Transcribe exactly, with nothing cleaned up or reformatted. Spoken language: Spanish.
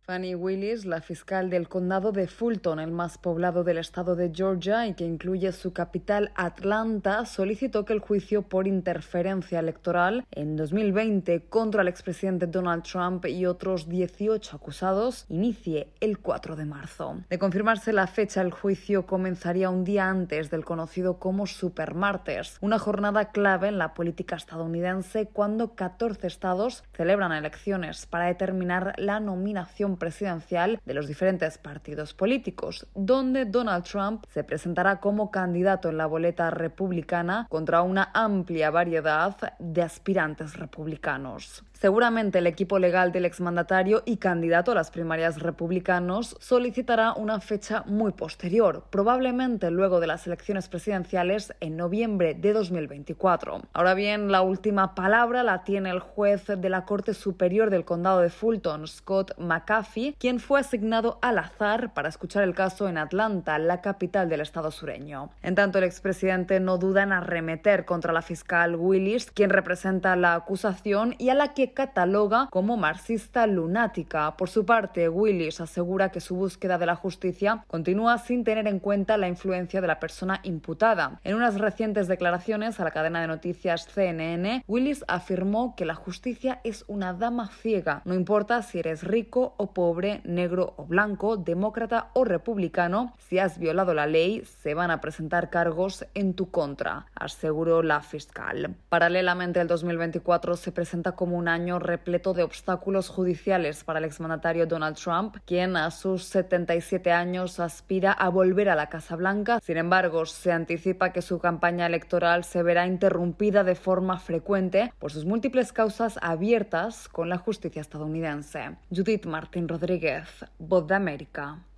Fani Willis, la fiscal del condado de Fulton, el más poblado del estado de Georgia y que incluye su capital Atlanta, solicitó que el juicio por interferencia electoral en dos mil veinte contra el expresidente Donald Trump y otros dieciocho acusados inicie el cuatro de marzo. De confirmarse la fecha, el juicio comenzaría un día antes del conocido como Supermartes, una jornada clave en la política estadounidense cuando catorce estados celebran elecciones para determinar la nominación presidencial de los diferentes partidos políticos, donde Donald Trump se presentará como candidato en la boleta republicana contra una amplia variedad de aspirantes republicanos. Seguramente el equipo legal del exmandatario y candidato a las primarias republicanos solicitará una fecha muy posterior, probablemente luego de las elecciones presidenciales en noviembre de dos mil veinticuatro. Ahora bien, la última palabra la tiene el juez de la Corte Superior del Condado de Fulton, Scott McAfee, quien fue asignado al azar para escuchar el caso en Atlanta, la capital del estado sureño. En tanto, el expresidente no duda en arremeter contra la fiscal Willis, quien representa la acusación y a la que cataloga como marxista lunática. Por su parte, Willis asegura que su búsqueda de la justicia continúa sin tener en cuenta la influencia de la persona imputada. En unas recientes declaraciones a la cadena de noticias C N N, Willis afirmó que la justicia es una dama ciega. No importa si eres rico o pobre, negro o blanco, demócrata o republicano, si has violado la ley, se van a presentar cargos en tu contra, aseguró la fiscal. Paralelamente, el dos mil veinticuatro se presenta como un año repleto de obstáculos judiciales para el exmandatario Donald Trump, quien a sus setenta y siete años aspira a volver a la Casa Blanca. Sin embargo, se anticipa que su campaña electoral se verá interrumpida de forma frecuente por sus múltiples causas abiertas con la justicia estadounidense. Judith Martín Rodríguez, Voz de América.